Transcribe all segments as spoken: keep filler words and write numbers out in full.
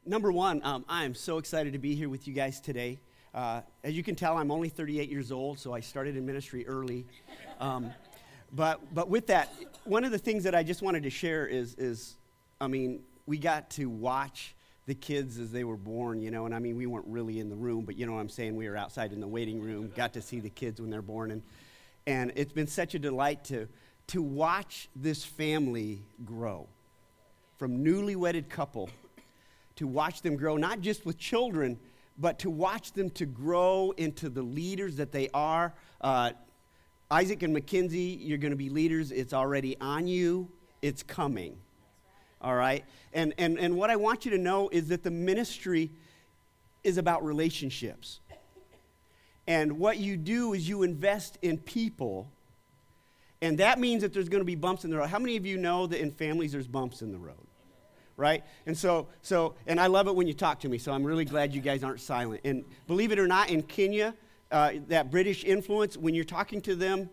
Number one, um, I am so excited to be here with you guys today. Uh, as you can tell, I'm only thirty-eight years old, so I started in ministry early. Um, but but with that, one of the things that I just wanted to share is, is, I mean, we got to watch the kids as they were born, you know, and I mean, we weren't really in the room, but you know what I'm saying, we were outside in the waiting room, got to see the kids when they're born, and and it's been such a delight to to watch this family grow, from newly wedded couple, to watch them grow, not just with children, but to watch them to grow into the leaders that they are. Uh, Isaac and Mackenzie, you're going to be leaders. It's already on you. It's coming. All right? And, and, and what I want you to know is that the ministry is about relationships. And what you do is you invest in people, and that means that there's going to be bumps in the road. How many of you know that in families there's bumps in the road? Right? And so, so, and I love it when you talk to me, so I'm really glad you guys aren't silent. And believe it or not, in Kenya, uh, that British influence, when you're talking to them,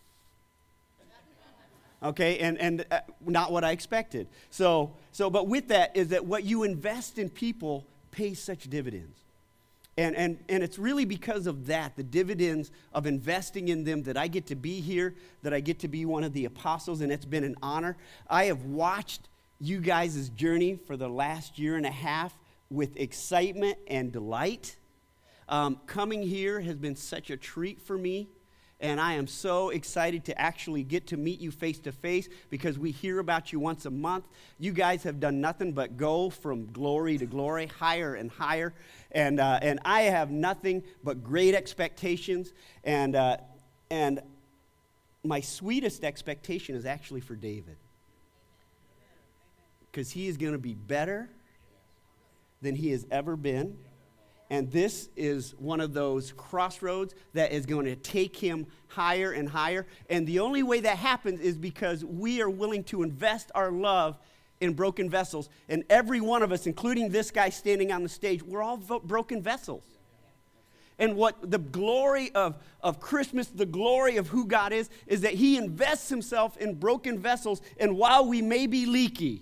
okay, and, and uh, not what I expected. So, so, but with that is that what you invest in people pays such dividends. And, and, and it's really because of that, the dividends of investing in them, that I get to be here, that I get to be one of the apostles, and it's been an honor. I have watched you guys' journey for the last year and a half with excitement and delight. Um, coming here has been such a treat for me, and I am so excited to actually get to meet you face to face, because we hear about you once a month. You guys have done nothing but go from glory to glory, higher and higher, and uh, and I have nothing but great expectations, and uh, and my sweetest expectation is actually for David. Because he is going to be better than he has ever been. And this is one of those crossroads that is going to take him higher and higher. And the only way that happens is because we are willing to invest our love in broken vessels. And every one of us, including this guy standing on the stage, we're all vo- broken vessels. And what the glory of, of Christmas, the glory of who God is, is that he invests himself in broken vessels. And while we may be leaky,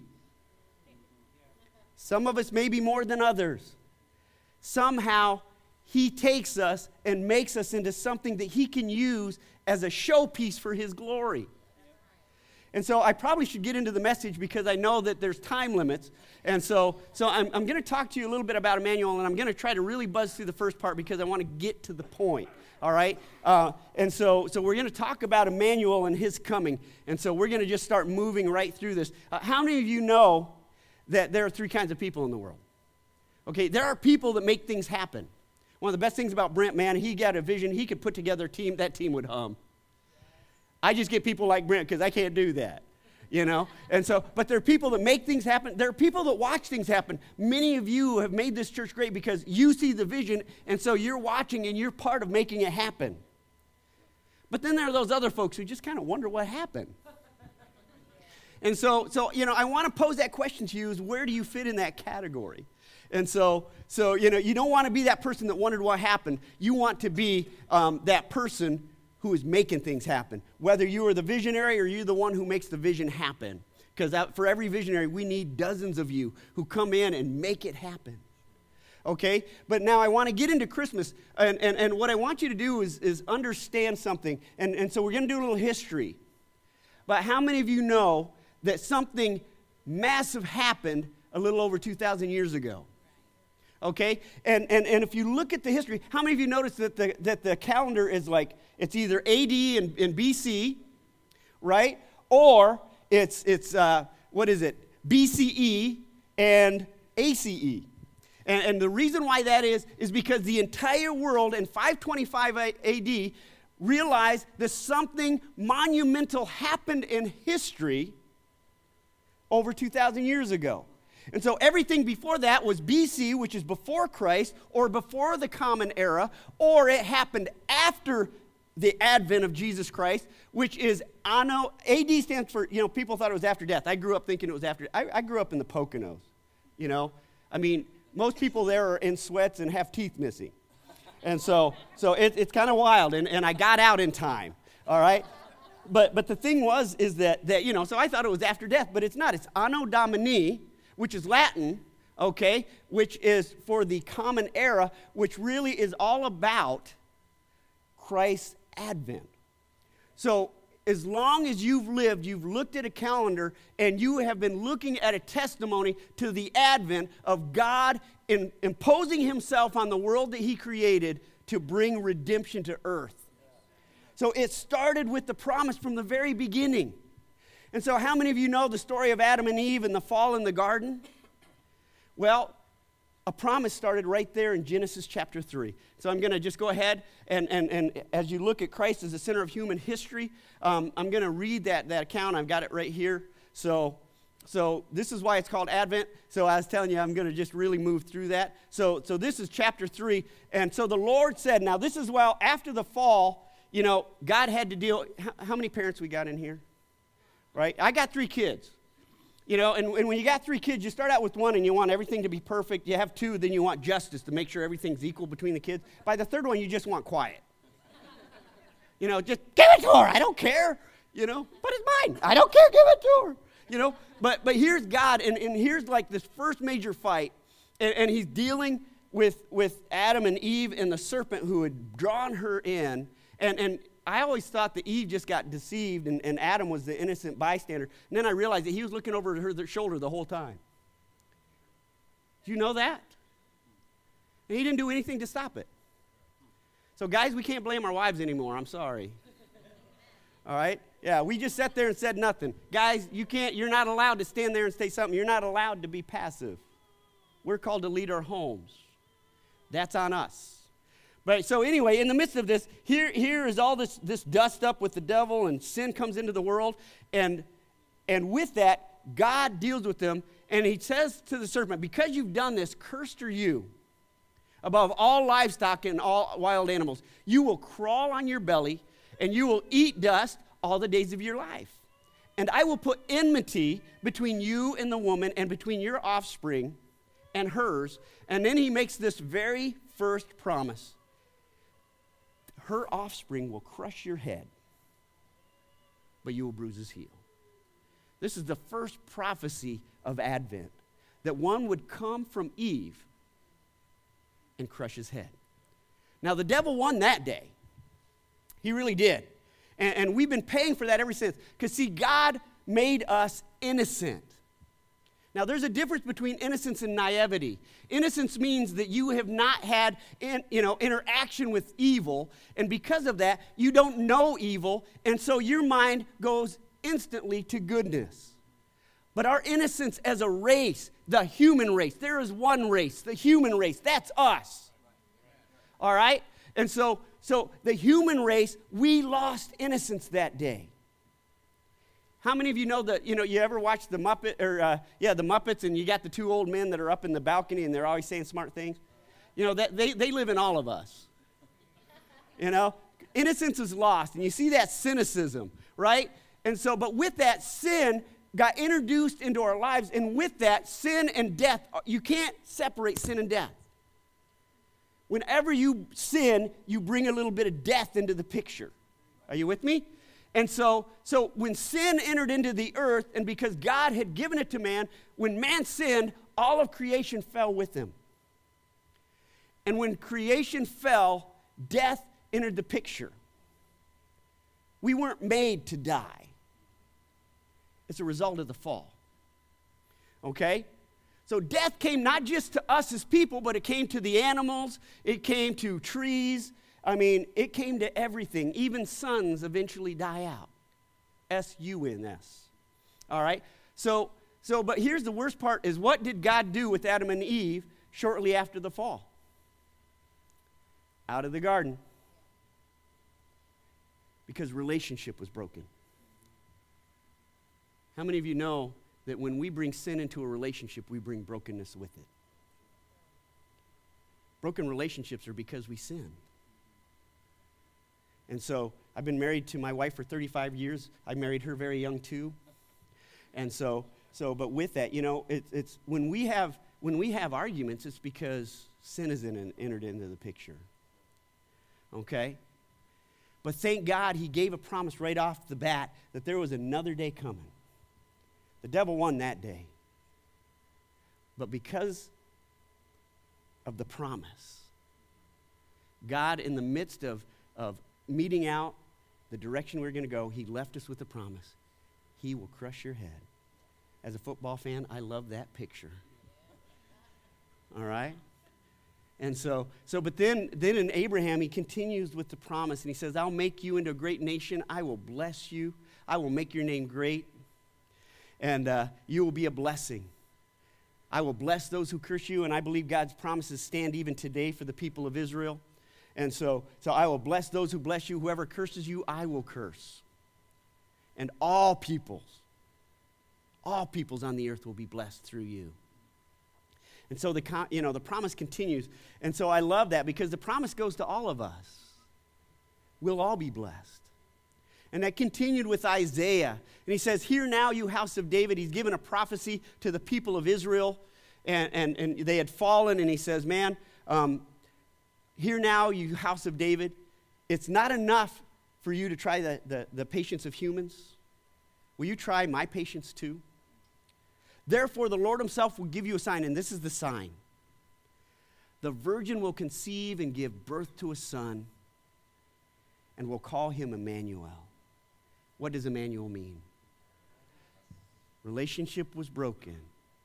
some of us maybe more than others, somehow he takes us and makes us into something that he can use as a showpiece for his glory. And so I probably should get into the message, because I know that there's time limits. And so, so I'm, I'm going to talk to you a little bit about Emmanuel, and I'm going to try to really buzz through the first part because I want to get to the point. All right? Uh, and so, so we're going to talk about Emmanuel and his coming. And so we're going to just start moving right through this. Uh, how many of you know that there are three kinds of people in the world? Okay, there are people that make things happen. One of the best things about Brent, man, he got a vision. He could put together a team. That team would hum. I just get people like Brent because I can't do that, you know? And so, but there are people that make things happen. There are people that watch things happen. Many of you have made this church great because you see the vision, and so you're watching and you're part of making it happen. But then there are those other folks who just kind of wonder what happened. And so, so you know, I want to pose that question to you: is where do you fit in that category? And so, so you know, you don't want to be that person that wondered what happened. You want to be um, that person who is making things happen. Whether you are the visionary or you're the one who makes the vision happen. Because for every visionary, we need dozens of you who come in and make it happen. Okay? But now I want to get into Christmas. And, and, and what I want you to do is, is understand something. And, and so we're going to do a little history. But how many of you know that something massive happened a little over two thousand years ago? Okay? And, and and if you look at the history, how many of you notice that the that the calendar is like, it's either A D and, and B C, right? Or it's, it's uh, what is it, B C E and A C E. And, and the reason why that is, is because the entire world in five twenty-five A D realized that something monumental happened in history over two thousand years ago. And so everything before that was B C, which is before Christ, or before the Common Era, or it happened after the advent of Jesus Christ, which is Anno. A D stands for, you know, people thought it was after death. I grew up thinking it was after. I, I grew up in the Poconos, you know. I mean, most people there are in sweats and have teeth missing. And so so it, it's kind of wild, and, and I got out in time, all right? But but the thing was, is that, that, you know, so I thought it was after death, but it's not. It's Anno Domini, which is Latin, okay, which is for the common era, which really is all about Christ's advent. So as long as you've lived, you've looked at a calendar, and you have been looking at a testimony to the advent of God in imposing himself on the world that he created to bring redemption to earth. So it started with the promise from the very beginning. And so how many of you know the story of Adam and Eve and the fall in the garden? Well, a promise started right there in Genesis chapter three. So I'm going to just go ahead, and, and, and as you look at Christ as the center of human history, um, I'm going to read that, that account. I've got it right here. So, so this is why it's called Advent. So I was telling you, I'm going to just really move through that. So, so this is chapter three. And so the Lord said, now this is, well, after the fall, you know, God had to deal. How, how many parents we got in here? Right? I got three kids. You know, and, and when you got three kids, you start out with one and you want everything to be perfect. You have two, then you want justice to make sure everything's equal between the kids. By the third one, you just want quiet. You know, just give it to her. I don't care. You know, but it's mine. I don't care. Give it to her. You know, but but here's God, and, and here's like this first major fight, and, and he's dealing with, with Adam and Eve and the serpent who had drawn her in, and and I always thought that Eve just got deceived and, and Adam was the innocent bystander. And then I realized that he was looking over her shoulder the whole time. Do you know that? And he didn't do anything to stop it. So guys, we can't blame our wives anymore. I'm sorry. All right? Yeah, we just sat there and said nothing. Guys, you can't, you're not allowed to stand there and say something. You're not allowed to be passive. We're called to lead our homes. That's on us. But so anyway, in the midst of this, here, here is all this, this dust up with the devil, and sin comes into the world. And, and with that, God deals with them. And he says to the serpent, because you've done this, cursed are you above all livestock and all wild animals. You will crawl on your belly, and you will eat dust all the days of your life. And I will put enmity between you and the woman, and between your offspring and hers. And then he makes this very first promise. Her offspring will crush your head, but you will bruise his heel. This is the first prophecy of Advent, that one would come from Eve and crush his head. Now, the devil won that day. He really did. And, and we've been paying for that ever since. Because, see, God made us innocent. Now, there's a difference between innocence and naivety. Innocence means that you have not had in, you know, interaction with evil, and because of that, you don't know evil, and so your mind goes instantly to goodness. But our innocence as a race, the human race, there is one race, the human race, that's us. All right? And so, so the human race, we lost innocence that day. How many of you know that, you know, you ever watch the Muppet, or, uh, yeah, the Muppets, and you got the two old men that are up in the balcony, and they're always saying smart things? You know, that they, they live in all of us. You know? Innocence is lost, and you see that cynicism, right? And so, but with that, sin got introduced into our lives, and with that, sin and death, you can't separate sin and death. Whenever you sin, you bring a little bit of death into the picture. Are you with me? And so, so when sin entered into the earth, and because God had given it to man, when man sinned, all of creation fell with him. And when creation fell, death entered the picture. We weren't made to die. It's a result of the fall. Okay? So death came not just to us as people, but it came to the animals, it came to trees. I mean, it came to everything. Even suns eventually die out. S U N S. All right? So, so, but here's the worst part is, what did God do with Adam and Eve shortly after the fall? Out of the garden. Because relationship was broken. How many of you know that when we bring sin into a relationship, we bring brokenness with it? Broken relationships are because we sin. And so I've been married to my wife for thirty-five years. I married her very young too. And so, so but with that, you know, it, it's when we have when we have arguments, it's because sin is in, entered into the picture. Okay? But thank God he gave a promise right off the bat that there was another day coming. The devil won that day. But because of the promise, God, in the midst of, of meeting out the direction we're going to go, he left us with a promise. He will crush your head. As a football fan, I love that picture. All right? And so, so but then, then in Abraham, he continues with the promise, and he says, I'll make you into a great nation. I will bless you. I will make your name great, and uh, you will be a blessing. I will bless those who curse you, and I believe God's promises stand even today for the people of Israel. And so, so I will bless those who bless you. Whoever curses you, I will curse. And all peoples, all peoples on the earth will be blessed through you. And so the, you know, the promise continues. And so I love that because the promise goes to all of us. We'll all be blessed. And that continued with Isaiah. And he says, hear now, you house of David. He's given a prophecy to the people of Israel. And, and, and they had fallen. And he says, man, um, hear now, you house of David. It's not enough for you to try the, the, the patience of humans. Will you try my patience too? Therefore, the Lord himself will give you a sign. And this is the sign. The virgin will conceive and give birth to a son. And will call him Emmanuel. What does Emmanuel mean? Relationship was broken,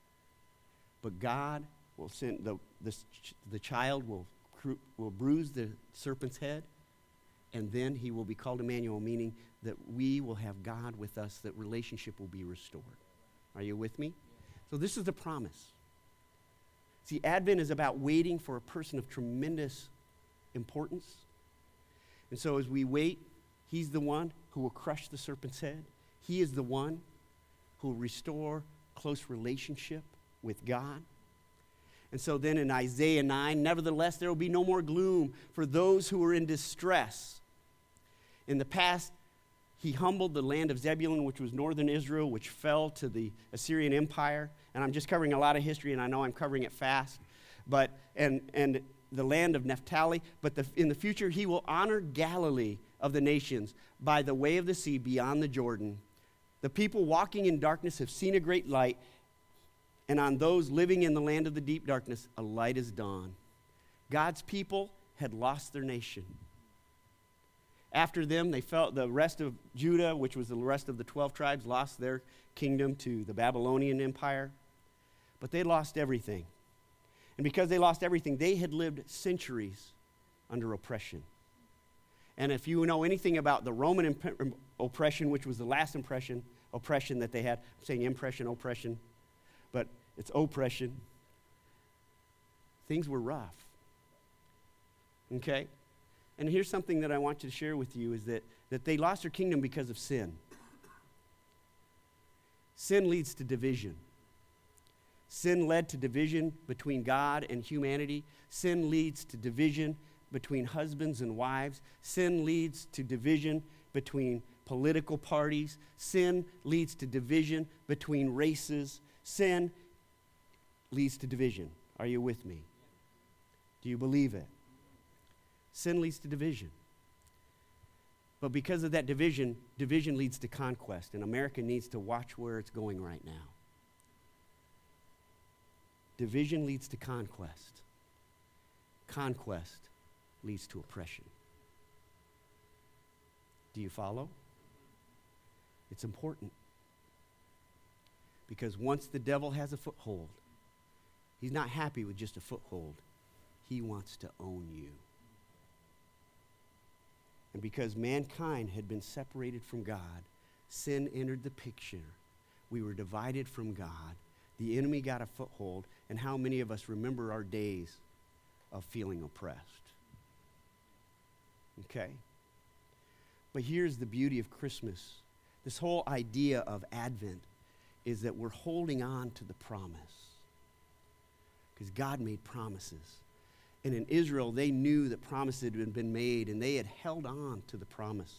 but God will send, the, the, the child will, will bruise the serpent's head, and then he will be called Emmanuel, meaning that we will have God with us, that relationship will be restored. Are you with me? So this is the promise. See, Advent is about waiting for a person of tremendous importance. And so as we wait, he's the one who will crush the serpent's head. He is the one who will restore close relationship with God. And so then in Isaiah nine, nevertheless, there will be no more gloom for those who are in distress. In the past, he humbled the land of Zebulun, which was northern Israel, which fell to the Assyrian Empire. And I'm just covering a lot of history, and I know I'm covering it fast. But, and, and the land of Naphtali, but the, in the future he will honor Galilee of the nations by the way of the sea beyond the Jordan. The people walking in darkness have seen a great light, and on those living in the land of the deep darkness, a light has dawned. God's people had lost their nation. After them, they felt the rest of Judah, which was the rest of the twelve tribes, lost their kingdom to the Babylonian Empire. But they lost everything. And because they lost everything, they had lived centuries under oppression. And if you know anything about the Roman imp- oppression, which was the last impression, oppression that they had, I'm saying impression, oppression, but it's oppression, things were rough. Okay? And here's something that I want to share with you is that, that they lost their kingdom because of sin. Sin leads to division. Sin led to division between God and humanity. Sin leads to division between husbands and wives. Sin leads to division between political parties. Sin leads to division between races. Sin leads to division. Are you with me? Do you believe it? Sin leads to division. But because of that division, division leads to conquest, and America needs to watch where it's going right now. Division leads to conquest. Conquest leads to oppression. Do you follow? It's important. Because once the devil has a foothold, he's not happy with just a foothold. He wants to own you. And because mankind had been separated from God, sin entered the picture. We were divided from God. The enemy got a foothold. And how many of us remember our days of feeling oppressed? Okay? But here's the beauty of Christmas. This whole idea of Advent is that we're holding on to the promise. Because God made promises. And in Israel, they knew that promises had been made, and they had held on to the promise.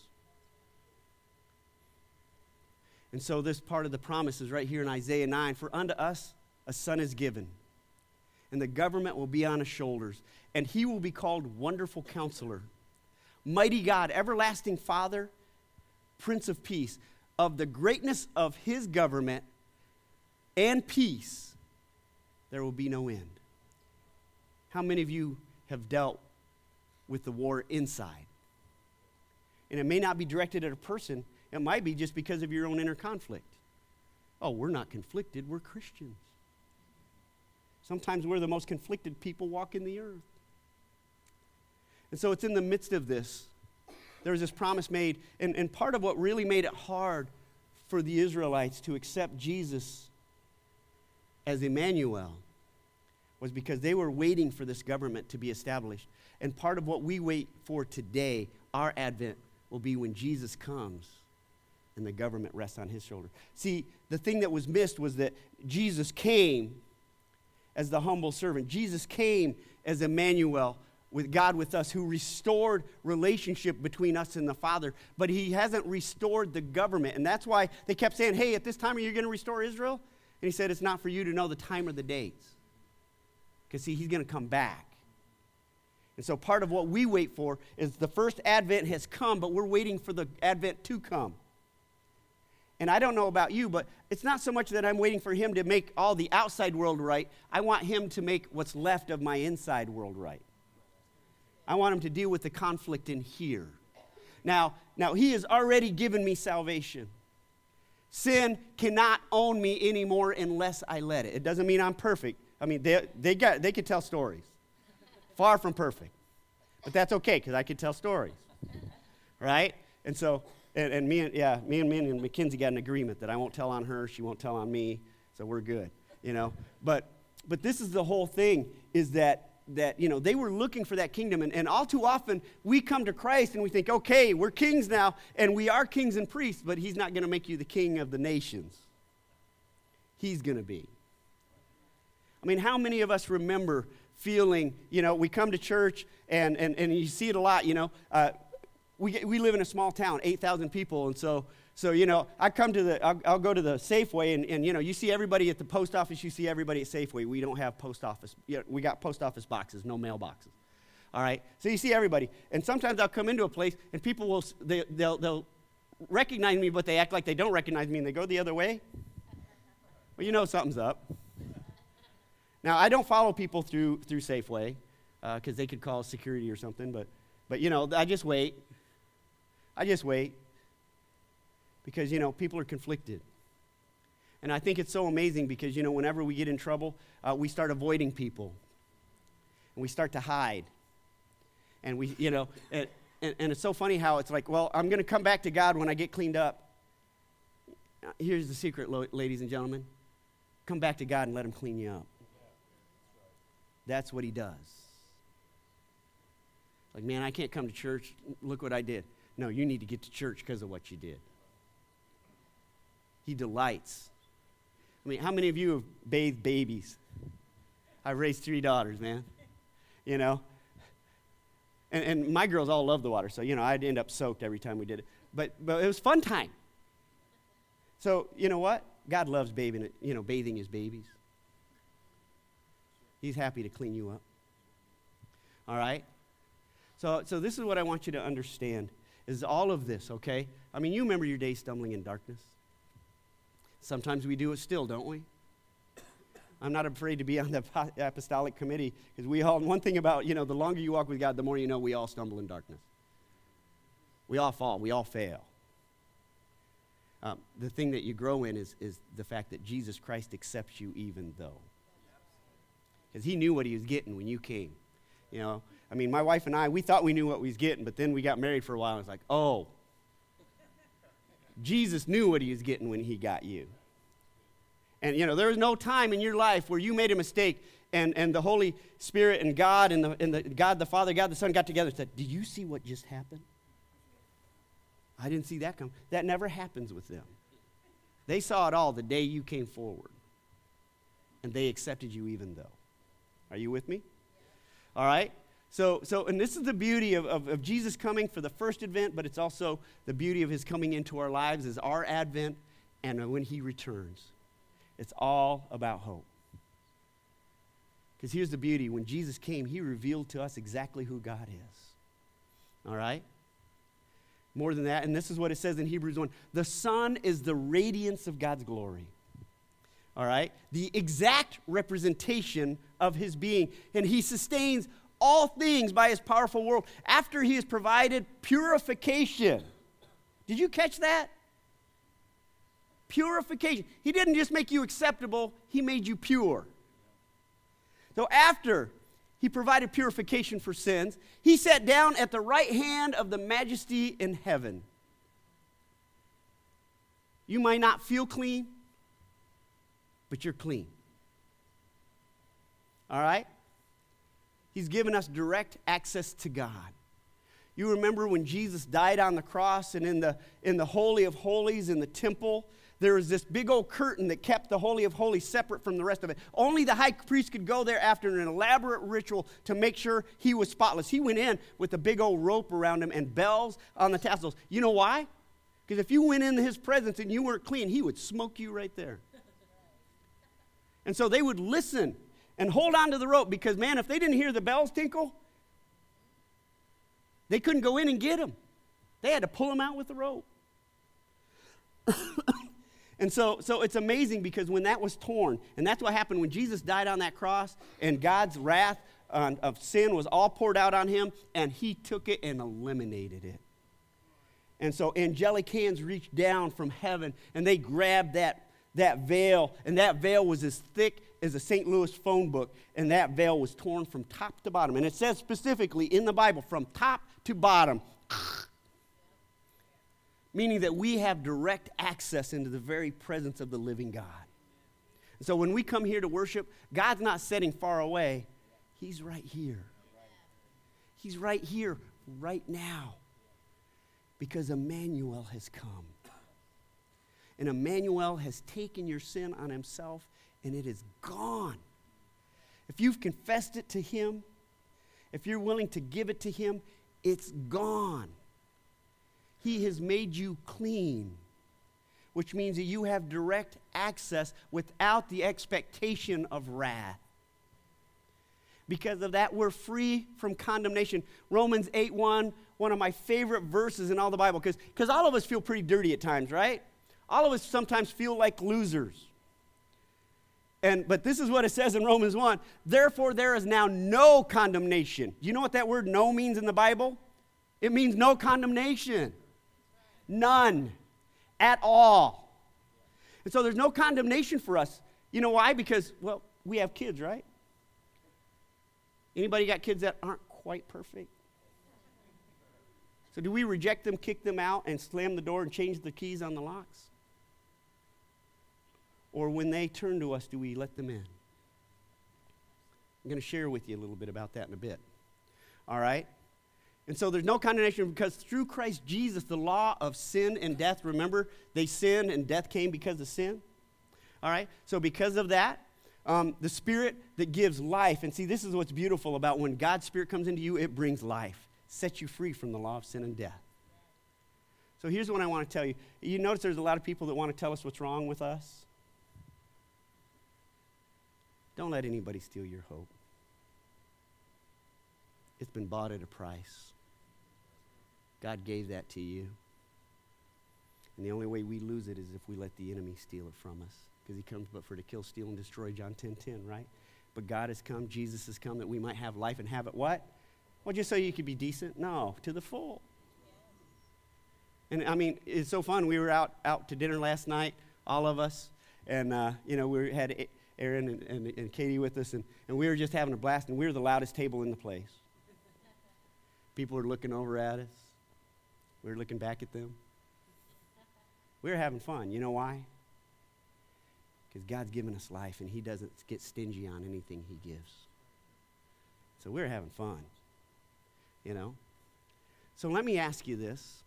And so this part of the promise is right here in Isaiah nine. For unto us a son is given, and the government will be on his shoulders, and he will be called Wonderful Counselor, Mighty God, Everlasting Father, Prince of Peace. Of the greatness of his government and peace, there will be no end. How many of you have dealt with the war inside? And it may not be directed at a person. It might be just because of your own inner conflict. Oh, we're not conflicted. We're Christians. Sometimes we're the most conflicted people walking the earth. And so it's in the midst of this. There was this promise made. And, and part of what really made it hard for the Israelites to accept Jesus as Emmanuel was because they were waiting for this government to be established. And part of what we wait for today, our Advent, will be when Jesus comes and the government rests on his shoulder. See, the thing that was missed was that Jesus came as the humble servant. Jesus came as Emmanuel, with God with us, who restored relationship between us and the Father. But he hasn't restored the government. And that's why they kept saying, hey, at this time are you going to restore Israel? And he said, it's not for you to know the time or the dates. Because see, he's going to come back. And so part of what we wait for is the first Advent has come, but we're waiting for the Advent to come. And I don't know about you, but it's not so much that I'm waiting for him to make all the outside world right. I want him to make what's left of my inside world right. I want him to deal with the conflict in here. Now, now he has already given me salvation. Sin cannot own me anymore unless I let it. It doesn't mean I'm perfect. I mean, they they got they could tell stories. Far from perfect. But that's okay, because I could tell stories. Right? And so, and, and me and yeah, me and me and Mackenzie got an agreement that I won't tell on her, she won't tell on me, so we're good. You know. But but this is the whole thing, is that that, you know, they were looking for that kingdom. And, and all too often, we come to Christ and we think, okay, we're kings now, and we are kings and priests, but he's not going to make you the king of the nations. He's going to be. I mean, how many of us remember feeling, you know, we come to church, and, and, and you see it a lot, you know, uh, we, we live in a small town, eight thousand people, and so, so you know, I come to the, I'll, I'll go to the Safeway, and, and, you know, you see everybody at the post office, you see everybody at Safeway. We don't have post office, you know, we got post office boxes, no mailboxes, all right? So you see everybody, and sometimes I'll come into a place, and people will, they, they'll, they'll recognize me, but they act like they don't recognize me, and they go the other way. Well, you know something's up. Now, I don't follow people through through Safeway, because uh, they could call security or something, but, but, you know, I just wait. I just wait. Because, you know, people are conflicted. And I think it's so amazing because, you know, whenever we get in trouble, uh, we start avoiding people. And we start to hide. And we, you know, and, and, and it's so funny how it's like, well, I'm going to come back to God when I get cleaned up. Here's the secret, lo- ladies and gentlemen. Come back to God and let him clean you up. That's what he does. Like, man, I can't come to church. Look what I did. No, you need to get to church because of what you did. He delights. I mean, how many of you have bathed babies? I've raised three daughters, man. You know? And, and my girls all love the water, so, you know, I'd end up soaked every time we did it. But but it was fun time. So, you know what? God loves bathing, it, you know, bathing his babies. He's happy to clean you up. All right? So, so this is what I want you to understand, is all of this, okay? I mean, you remember your days stumbling in darkness. Sometimes we do it still, don't we? I'm not afraid to be on the apostolic committee, because we all, one thing about, you know, the longer you walk with God, the more you know we all stumble in darkness. We all fall. We all fail. Um, the thing that you grow in is, is the fact that Jesus Christ accepts you even though. Because he knew what he was getting when you came. You know, I mean, my wife and I, we thought we knew what we was getting, but then we got married for a while, and it's like, oh, Jesus knew what he was getting when he got you. And, you know, there was no time in your life where you made a mistake and, and the Holy Spirit and God and, the, and the God the Father, God the Son got together and said, did you see what just happened? I didn't see that come. That never happens with them. They saw it all the day you came forward. And they accepted you even though. Are you with me? All right? So, so, and this is the beauty of, of, of Jesus coming for the first advent, but it's also the beauty of his coming into our lives as our advent and when he returns. It's all about hope. Because here's the beauty. When Jesus came, he revealed to us exactly who God is. All right? More than that, and this is what it says in Hebrews one. The Son is the radiance of God's glory. all right? The exact representation of his being. And he sustains all things by his powerful word after he has provided purification. Did you catch that? Purification. He didn't just make you acceptable, he made you pure. So after he provided purification for sins, he sat down at the right hand of the majesty in heaven. You might not feel clean, but you're clean. All right? He's given us direct access to God. You remember when Jesus died on the cross, and in the, in the Holy of Holies in the temple, there was this big old curtain that kept the Holy of Holies separate from the rest of it. Only the high priest could go there after an elaborate ritual to make sure he was spotless. He went in with a big old rope around him and bells on the tassels. You know why? Because if you went into his presence and you weren't clean, he would smoke you right there. And so they would listen and hold on to the rope because, man, if they didn't hear the bells tinkle, they couldn't go in and get him. They had to pull him out with the rope. And so, so it's amazing because when that was torn, and that's what happened when Jesus died on that cross, and God's wrath on, of sin was all poured out on him, and he took it and eliminated it. And so angelic hands reached down from heaven, and they grabbed that, that veil, and that veil was as thick as a Saint Louis phone book, and that veil was torn from top to bottom. And it says specifically in the Bible, from top to bottom, meaning that we have direct access into the very presence of the living God. And so when we come here to worship, God's not sitting far away. He's right here. He's right here, right now. Because Emmanuel has come. And Emmanuel has taken your sin on himself, and it is gone. If you've confessed it to him, if you're willing to give it to him, it's gone. He has made you clean, which means that you have direct access without the expectation of wrath. Because of that, we're free from condemnation. Romans eight one, one of my favorite verses in all the Bible, because because all of us feel pretty dirty at times, right? All of us sometimes feel like losers. And but this is what it says in Romans one. Therefore, there is now no condemnation. Do you know what that word "no" means in the Bible? It means no condemnation. None. At all. And so there's no condemnation for us. You know why? Because, well, we have kids, right? Anybody got kids that aren't quite perfect? So do we reject them, kick them out, and slam the door and change the keys on the locks? Or when they turn to us, do we let them in? I'm going to share with you a little bit about that in a bit. All right? And so there's no condemnation because through Christ Jesus, the law of sin and death, remember, they sinned and death came because of sin. All right? So because of that, um, the Spirit that gives life, and see, this is what's beautiful about when God's Spirit comes into you, it brings life, sets you free from the law of sin and death. So here's what I want to tell you. You notice there's a lot of people that want to tell us what's wrong with us. Don't let anybody steal your hope. It's been bought at a price. God gave that to you. And the only way we lose it is if we let the enemy steal it from us. Because he comes but for to kill, steal, and destroy, John ten ten, right? But God has come, Jesus has come, that we might have life and have it what? Well, just so you could be decent? No, to the full. And I mean, it's so fun. We were out, out to dinner last night, all of us. And, uh, you know, we had Aaron and, and, and Katie with us. And, and we were just having a blast. And we were the loudest table in the place. People were looking over at us. We were looking back at them. We were having fun. You know why? Because God's given us life, and he doesn't get stingy on anything he gives. So we were having fun, you know. So let me ask you this.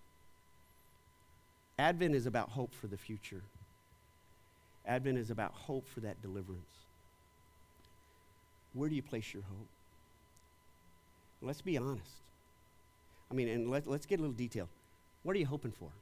Advent is about hope for the future. Advent is about hope for that deliverance. Where do you place your hope? Let's be honest. I mean, and let, let's get a little detailed. What are you hoping for?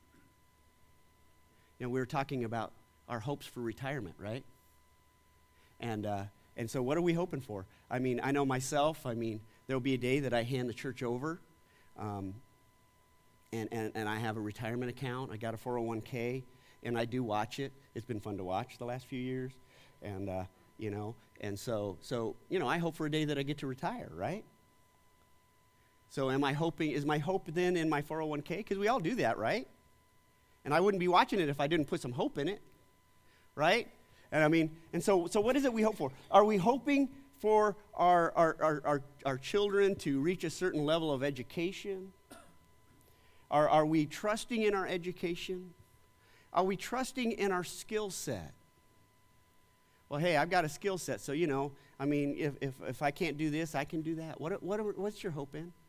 You know, we were talking about our hopes for retirement, right? And uh, and so what are we hoping for? I mean, I know myself, I mean, there'll be a day that I hand the church over, um, and, and, and I have a retirement account. I got a four oh one k, and I do watch it. It's been fun to watch the last few years, and uh, you know, and so so you know, I hope for a day that I get to retire, right? So am I hoping? Is my hope then in my four oh one k? Because we all do that, right? And I wouldn't be watching it if I didn't put some hope in it, right? And I mean, and so so what is it we hope for? Are we hoping for our our our our, our children to reach a certain level of education? Are, are we trusting in our education? Are we trusting in our skill set? Well, hey, I've got a skill set, so, you know, I mean, if, if, if I can't do this, I can do that. What, what, what's your hope in?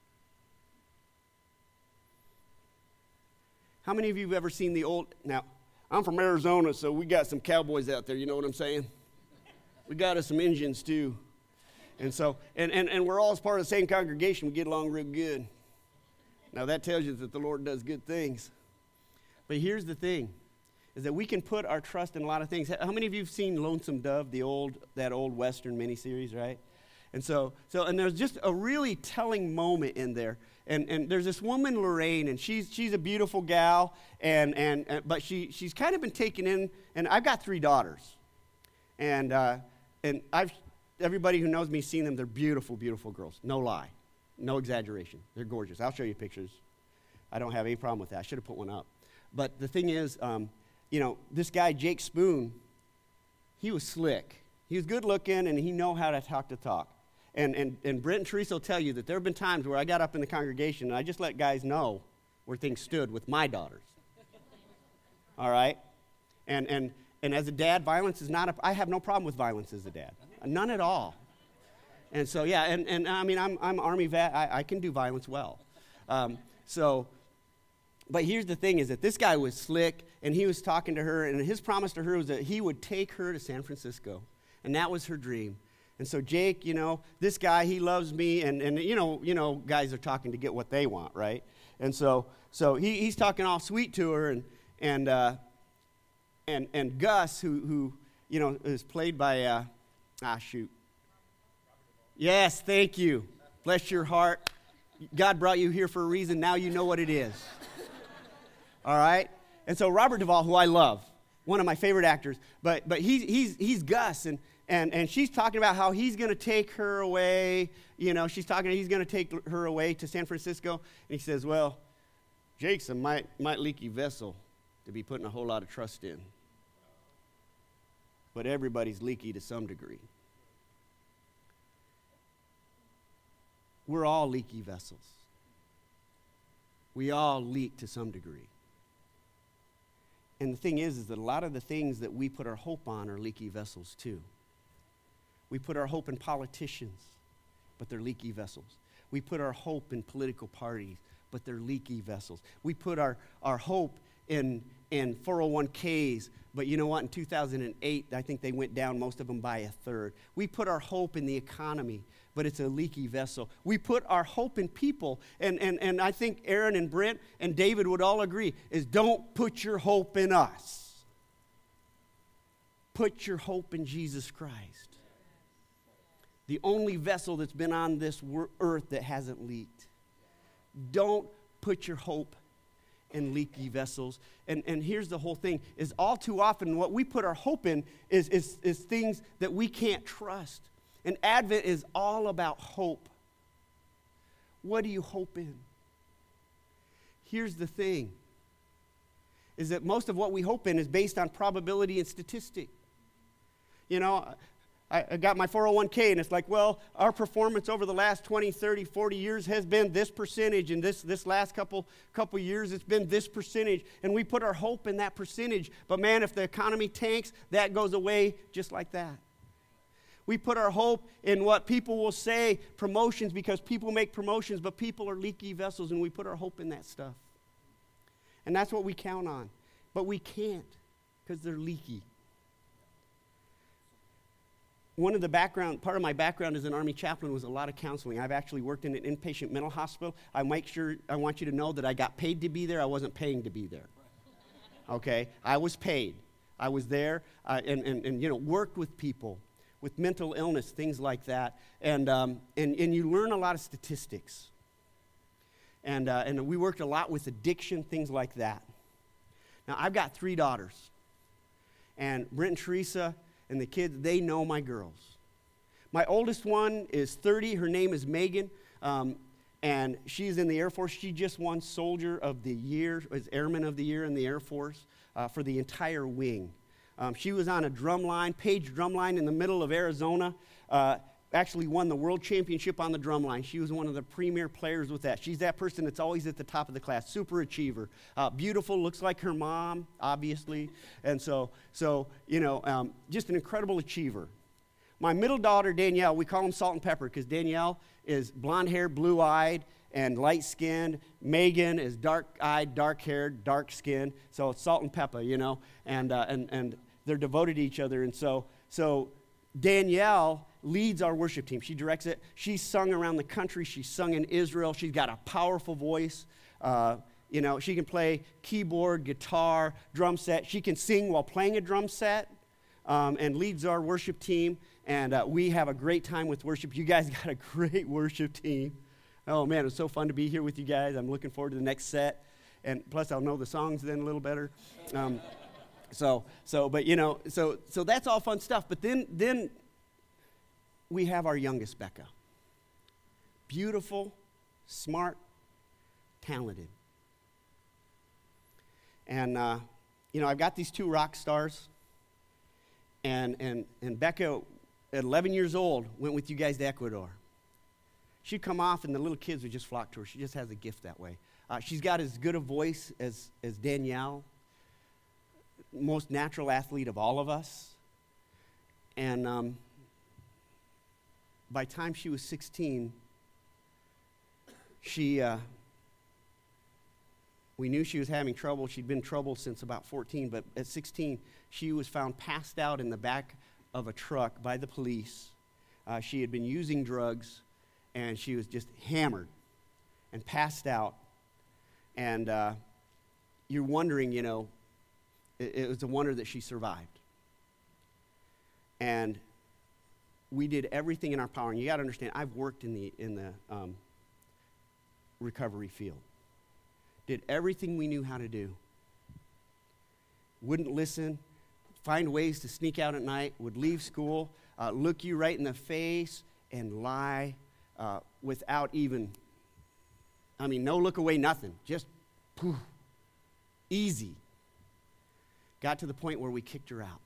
How many of you have ever seen the old, now, I'm from Arizona, so we got some cowboys out there, you know what I'm saying? We got us some Indians, too. And so, and, and, and we're all as part of the same congregation. We get along real good. Now, that tells you that the Lord does good things. But here's the thing, is that we can put our trust in a lot of things. How many of you have seen Lonesome Dove, the old, that old Western miniseries, right? And so, so, and there's just a really telling moment in there. And, and there's this woman, Lorraine, and she's she's a beautiful gal, and, and, and but she she's kind of been taken in, and I've got three daughters. And, uh, and I've, everybody who knows me has seen them. They're beautiful, beautiful girls, no lie. No exaggeration. They're gorgeous. I'll show you pictures. I don't have any problem with that. I should have put one up. But the thing is, um, you know, this guy, Jake Spoon, he was slick. He was good looking, and he knew how to talk to talk. And, and, and Brent and Teresa will tell you that there have been times where I got up in the congregation, and I just let guys know where things stood with my daughters. All right? And, and, and as a dad, violence is not a, I have no problem with violence as a dad. None at all. And so, yeah, and, and I mean, I'm I'm Army vet. I, I can do violence well. Um, so, but here's the thing is that this guy was slick, and he was talking to her, and his promise to her was that he would take her to San Francisco, and that was her dream. And so Jake, you know, this guy, he loves me, and, and you know, you know, guys are talking to get what they want, right? And so so he, he's talking all sweet to her, and and uh, and and Gus, who who you know is played by uh, ah shoot. Yes, thank you. Bless your heart. God brought you here for a reason. Now you know what it is. All right? And so Robert Duvall, who I love, one of my favorite actors, but but he's he's he's Gus, and and and she's talking about how he's going to take her away. You know, she's talking. He's going to take her away to San Francisco, and he says, "Well, Jake's a might might leaky vessel to be putting a whole lot of trust in, but everybody's leaky to some degree." We're all leaky vessels. We all leak to some degree. And the thing is, is that a lot of the things that we put our hope on are leaky vessels too. We put our hope in politicians, but they're leaky vessels. We put our hope in political parties, but they're leaky vessels. We put our, our hope in, in four oh one k's, but you know what? In two thousand eight, I think they went down, most of them by a third. We put our hope in the economy, but it's a leaky vessel. We put our hope in people, and, and, and I think Aaron and Brent and David would all agree, is don't put your hope in us. Put your hope in Jesus Christ. The only vessel that's been on this earth that hasn't leaked. Don't put your hope in leaky vessels. And, and here's the whole thing, is all too often what we put our hope in is, is, is things that we can't trust. And Advent is all about hope. What do you hope in? Here's the thing, is that most of what we hope in is based on probability and statistic. You know, I, I got my four oh one k, and it's like, well, our performance over the last twenty, thirty, forty years has been this percentage, and this, this last couple, couple years it's been this percentage, and we put our hope in that percentage. But man, if the economy tanks, that goes away just like that. We put our hope in what people will say, promotions, because people make promotions, but people are leaky vessels, and we put our hope in that stuff. And that's what we count on. But we can't, because they're leaky. One of the background, part of my background as an Army chaplain was a lot of counseling. I've actually worked in an inpatient mental hospital. I make sure, I want you to know that I got paid to be there. I wasn't paying to be there. Okay? I was paid. I was there uh, and, and, and, you know, worked with people with mental illness, things like that. And, um, and, and you learn a lot of statistics. And, uh, and we worked a lot with addiction, things like that. Now, I've got three daughters. And Brent and Teresa and the kids, they know my girls. My oldest one is thirty. Her name is Megan. Um, and she's in the Air Force. She just won Soldier of the Year, as Airman of the Year in the Air Force uh, for the entire wing. Um, she was on a drum line, Page drum line in the middle of Arizona. Uh, actually won the world championship on the drum line. She was one of the premier players with that. She's that person that's always at the top of the class, super achiever. Uh, beautiful, looks like her mom, obviously. And so, so you know, um, just an incredible achiever. My middle daughter, Danielle, we call him Salt and Pepper because Danielle is blonde-haired, blue-eyed, and light-skinned. Megan is dark-eyed, dark-haired, dark-skinned. So it's Salt and Pepper, you know, and uh, and and they're devoted to each other. And so so Danielle leads our worship team. She directs it. She's sung around the country. She's sung in Israel. She's got a powerful voice. Uh, you know, she can play keyboard, guitar, drum set. She can sing while playing a drum set um, and leads our worship team. And uh, we have a great time with worship. You guys got a great worship team. Oh, man, it's so fun to be here with you guys. I'm looking forward to the next set. And plus, I'll know the songs then a little better. Um, so, so, but, you know, so so that's all fun stuff. But then, then we have our youngest, Becca. Beautiful, smart, talented. And, uh, you know, I've got these two rock stars. And, and, and Becca, at eleven years old, went with you guys to Ecuador. She'd come off, and the little kids would just flock to her. She just has a gift that way. Uh, she's got as good a voice as, as Danielle, most natural athlete of all of us. And um, by the time she was sixteen, she, uh, we knew she was having trouble. She'd been in trouble since about fourteen, but at sixteen, she was found passed out in the back of a truck by the police. Uh, she had been using drugs, and she was just hammered and passed out. And uh, you're wondering, you know, it, it was a wonder that she survived. And we did everything in our power. And you got to understand, I've worked in the in the um, recovery field. Did everything we knew how to do. Wouldn't listen. Find ways to sneak out at night. Would leave school, uh, look you right in the face, and lie uh, without even, I mean, no look away, nothing. Just poof, easy. Got to the point where we kicked her out.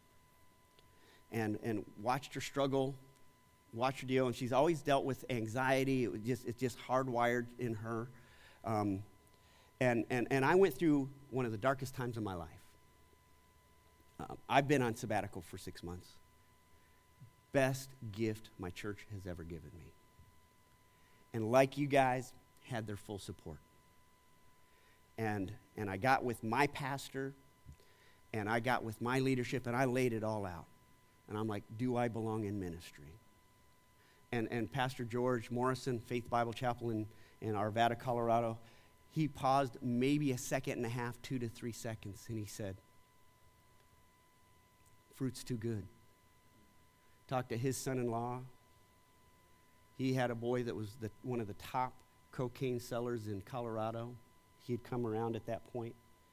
And and watched her struggle, watched her deal, and she's always dealt with anxiety. It was just it's just hardwired in her. Um, and and and I went through one of the darkest times of my life. Uh, I've been on sabbatical for six months. Best gift my church has ever given me. And like you guys, had their full support. And and I got with my pastor, and I got with my leadership, and I laid it all out. And I'm like, do I belong in ministry? And and Pastor George Morrison, Faith Bible Chapel in, in Arvada, Colorado, he paused maybe a second and a half, two to three seconds, and he said, fruit's too good. Talked to his son-in-law. He had a boy that was the, one of the top cocaine sellers in Colorado. He had come around at that point.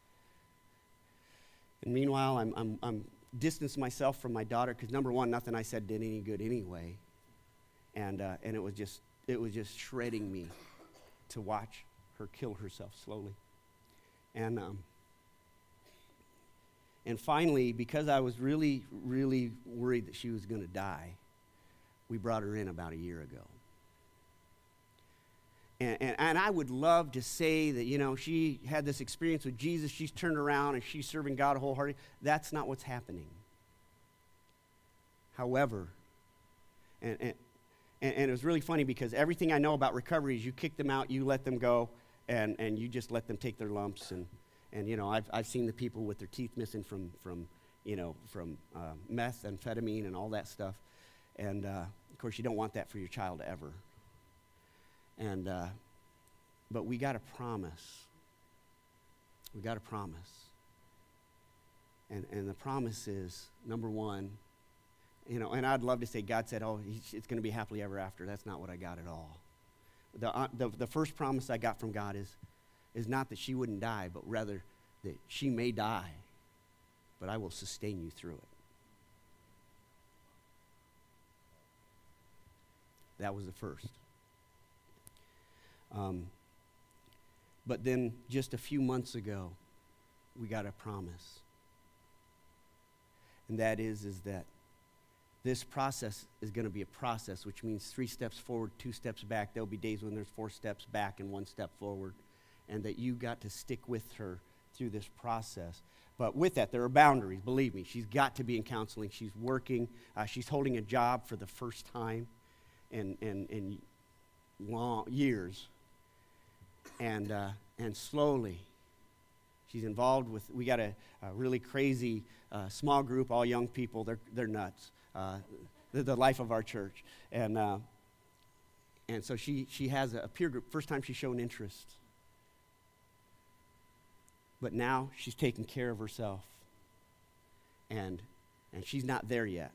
And meanwhile, I'm I'm I'm distanced myself from my daughter because number one, nothing I said did any good anyway, and uh, and it was just it was just shredding me to watch her kill herself slowly, and um, and finally, because I was really really worried that she was going to die, we brought her in about a year ago. And, and, and I would love to say that, you know, she had this experience with Jesus, she's turned around and she's serving God wholeheartedly. That's not what's happening. However, and, and, and it was really funny because everything I know about recovery is you kick them out, you let them go, and, and you just let them take their lumps. And, and you know, I've, I've seen the people with their teeth missing from, from you know, from uh, meth, amphetamine, and all that stuff. And, uh, of course, you don't want that for your child ever. And, uh, but we got a promise. We got a promise. And and the promise is, number one, you know, and I'd love to say God said, oh, it's going to be happily ever after. That's not what I got at all. The, uh, the the first promise I got from God is, is not that she wouldn't die, but rather that she may die, but I will sustain you through it. That was the first. Um, but then just a few months ago, we got a promise. And that is, is that this process is going to be a process, which means three steps forward, two steps back. There'll be days when there's four steps back and one step forward. And that you got to stick with her through this process. But with that, there are boundaries, believe me. She's got to be in counseling. She's working. Uh, she's holding a job for the first time in, in, in long years. And, uh, and slowly, she's involved with, we got a, a really crazy uh, small group, all young people. They're, they're nuts. Uh, the, the life of our church. And, uh, and so she, she has a, a peer group. First time she's shown interest. But now she's taking care of herself. And, and she's not there yet.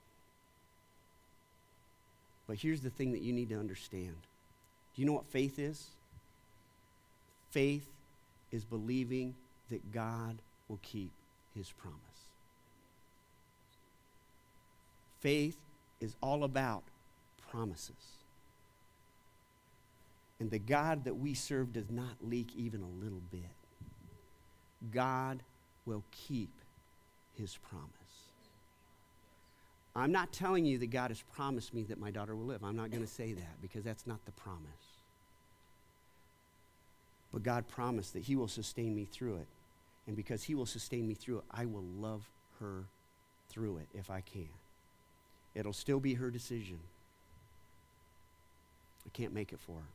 But here's the thing that you need to understand. Do you know what faith is? Faith is believing that God will keep his promise. Faith is all about promises. And the God that we serve does not leak even a little bit. God will keep his promise. I'm not telling you that God has promised me that my daughter will live. I'm not going to say that because that's not the promise. But God promised that he will sustain me through it. And because he will sustain me through it, I will love her through it if I can. It'll still be her decision. I can't make it for her.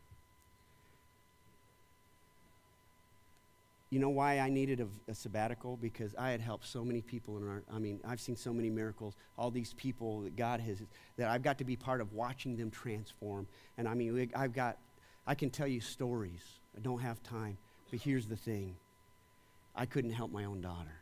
You know why I needed a, a sabbatical? Because I had helped so many people in our, I mean, I've seen so many miracles, all these people that God has, that I've got to be part of watching them transform. And I mean, I've got, I can tell you stories. I don't have time. But here's the thing. I couldn't help my own daughter.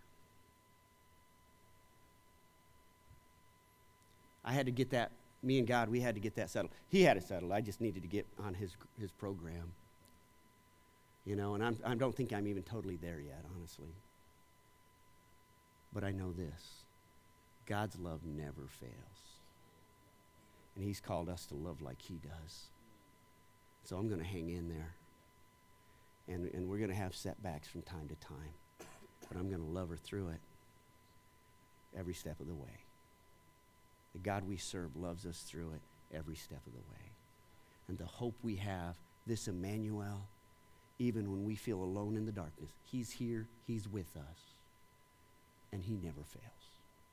I had to get that, me and God, we had to get that settled. He had it settled. I just needed to get on his his program. You know, and I'm, I don't think I'm even totally there yet, honestly. But I know this. God's love never fails. And he's called us to love like he does. So I'm going to hang in there. And, and we're going to have setbacks from time to time. But I'm going to love her through it every step of the way. The God we serve loves us through it every step of the way. And the hope we have, this Emmanuel, even when we feel alone in the darkness, he's here, he's with us, and he never fails.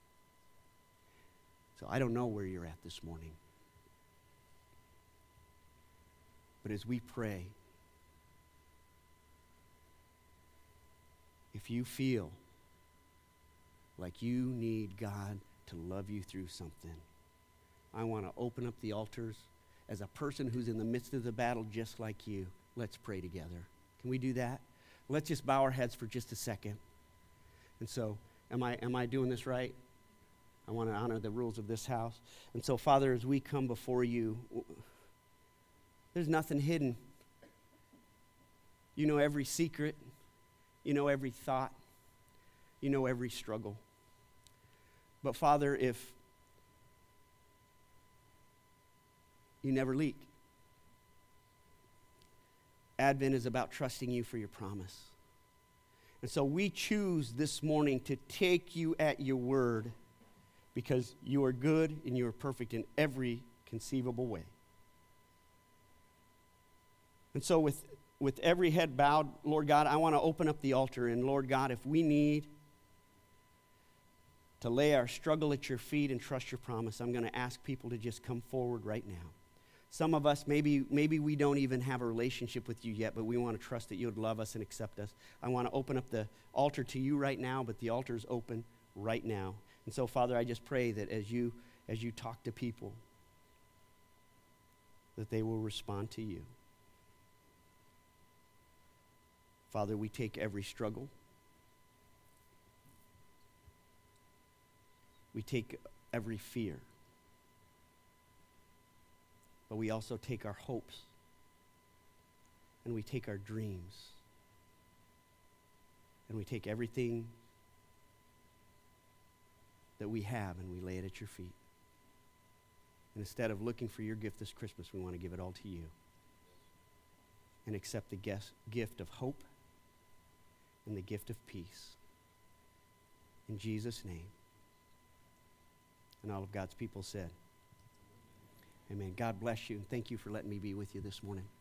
So I don't know where you're at this morning. But as we pray, if you feel like you need God to love you through something, I want to open up the altars as a person who's in the midst of the battle just like you. Let's pray together. Can we do that? Let's just bow our heads for just a second. And so, am I am I doing this right? I want to honor the rules of this house. And so, Father, as we come before you, there's nothing hidden. You know every secret. You know every thought. You know every struggle. But Father, if you never leak, Advent is about trusting you for your promise. And so we choose this morning to take you at your word because you are good and you are perfect in every conceivable way. And so with, with every head bowed, Lord God, I want to open up the altar. And Lord God, if we need to lay our struggle at your feet and trust your promise, I'm going to ask people to just come forward right now. Some of us, maybe maybe we don't even have a relationship with you yet, but we want to trust that you would love us and accept us. I want to open up the altar to you right now, but the altar is open right now. And so, Father, I just pray that as you as you talk to people, that they will respond to you. Father, we take every struggle. We take every fear. But we also take our hopes and we take our dreams and we take everything that we have and we lay it at your feet. And instead of looking for your gift this Christmas, we want to give it all to you and accept the guest, gift of hope and the gift of peace. In Jesus' name. And all of God's people said, amen. God bless you, and thank you for letting me be with you this morning.